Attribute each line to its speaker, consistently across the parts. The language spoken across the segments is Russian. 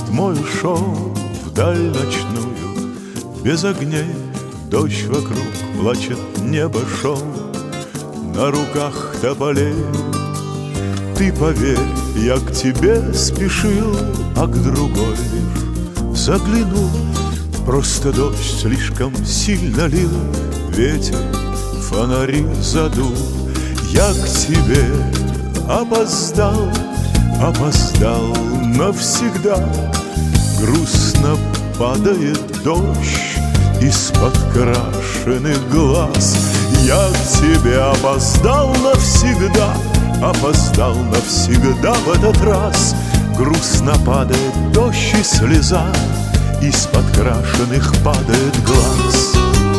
Speaker 1: мой ушел вдаль ночную, без огней, дождь вокруг, плачет небо шел, на руках тополей. Ты поверь, я к тебе спешил, а к другой лишь заглянул. Просто дождь слишком сильно лил, ветер фонари задул. Я к тебе опоздал, опоздал навсегда. Грустно падает дождь из-под крашеных глаз. Я к тебе опоздал навсегда, опоздал навсегда в этот раз. Грустно падает дождь и слеза, из-под крашеных падает глаз.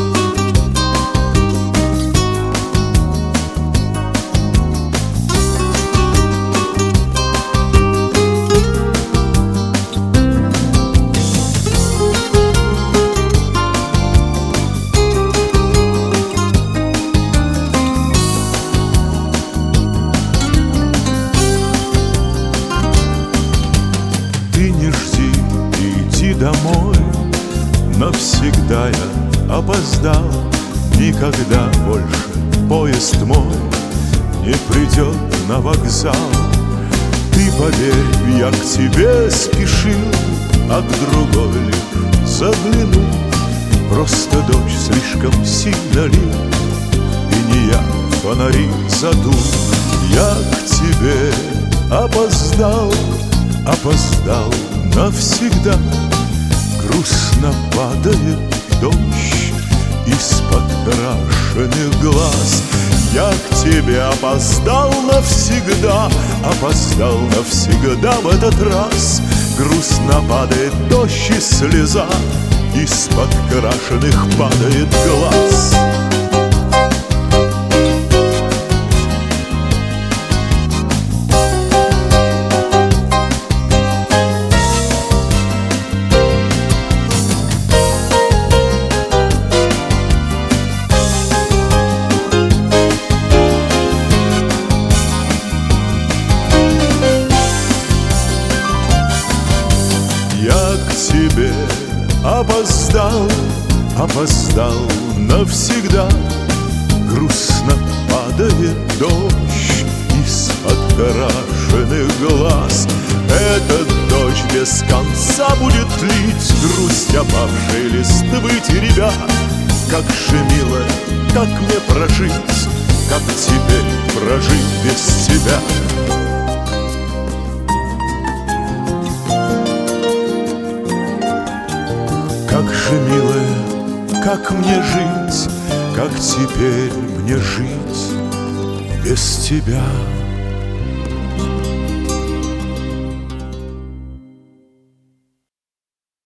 Speaker 1: Ты не жди, иди домой, навсегда я опоздал. Никогда больше поезд мой не придет на вокзал. Ты поверь, я к тебе спешил, а к другой лишь заглянул. Просто дождь слишком сильно лил, и не я фонари задул. Я к тебе опоздал, опоздал навсегда. Грустно падает дождь из-под крашеных глаз. Я к тебе опоздал навсегда, опоздал навсегда в этот раз. Грустно падает дождь и слеза, из-под крашеных падает глаз. Я к тебе опоздал, опоздал навсегда. Грустно падает дождь из-под крашеных глаз. Этот дождь без конца будет лить грусть опавшей листвы теребя. Как же мило, как мне прожить, как теперь прожить без тебя? Как же, милая, как мне жить, как теперь мне жить без тебя?